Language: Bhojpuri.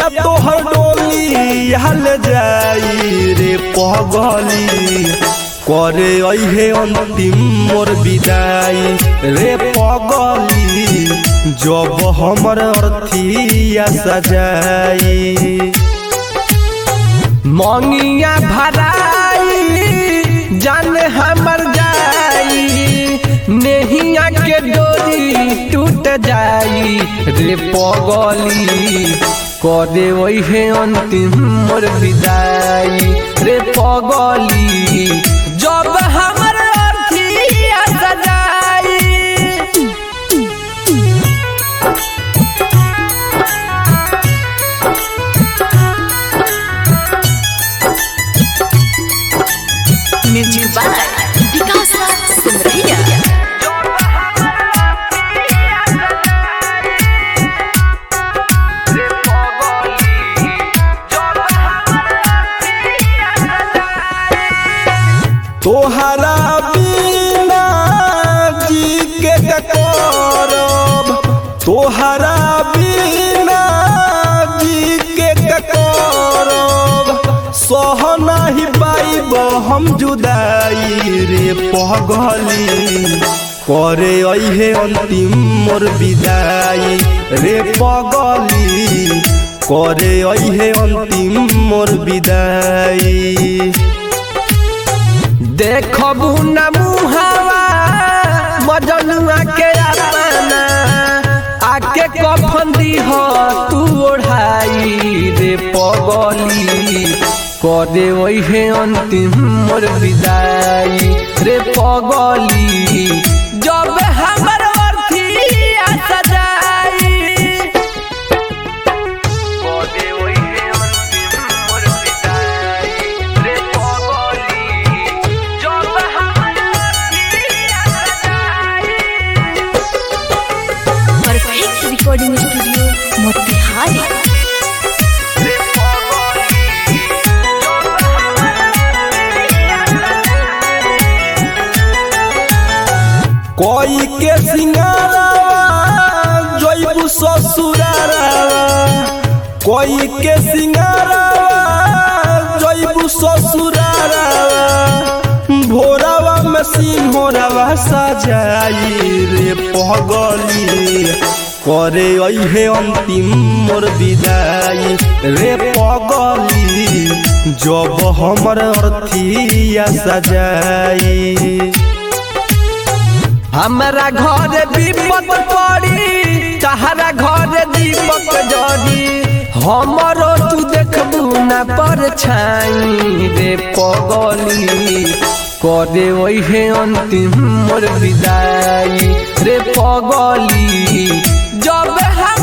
पिया तोहर डोली हल जाई रे पगली करे अहे अंतिम मोर विदाई रे पगली जब हमर अर्थिया सजाई मंगिया भराई जान हमर जाई नहिया के डोरी टूट जाई रे पगली करे ओहे अंतिम मोर विदाई रे पगली जब हमर अर्थिया सजाई। Music by Vikas Simrahiya. तोहरा बिना जी के करब तोहरा बिना जी के करब सह नहीं पाइब हम जुदाई रे पगली करे अहे अंतिम मोर विदाई रे पगली करे अहे अंतिम मोर विदाई। देखबू न मुहावा मजनुआ के अपना आके कफन दीह तू ओढ़ाई रे पगली करे ओहे अंतिम मोर विदाई रे पगली जब हमर अर्थिया सजाई। करे ओहे अंतिम मोर विदाई रे पगली जब हमर अर्थिया सजाई। Perfect recording studio Motihari. कोई के सिंगारा जइबू ससुरारा कोई के सिंगारा जइबू ससुरारा भोरावा में सिंहोरावा सजाई रे पगली करे अहे अंतिम मोर विदाई रे पगली जब हमर अर्थिया सजाई। हमरा घर विपद पड़ी तहरा घर दीपक जड़ी हमरो तू देखबू न पर छाई रे पगली करे ओहे अंतिम मोर विदाई रे पगली जब हम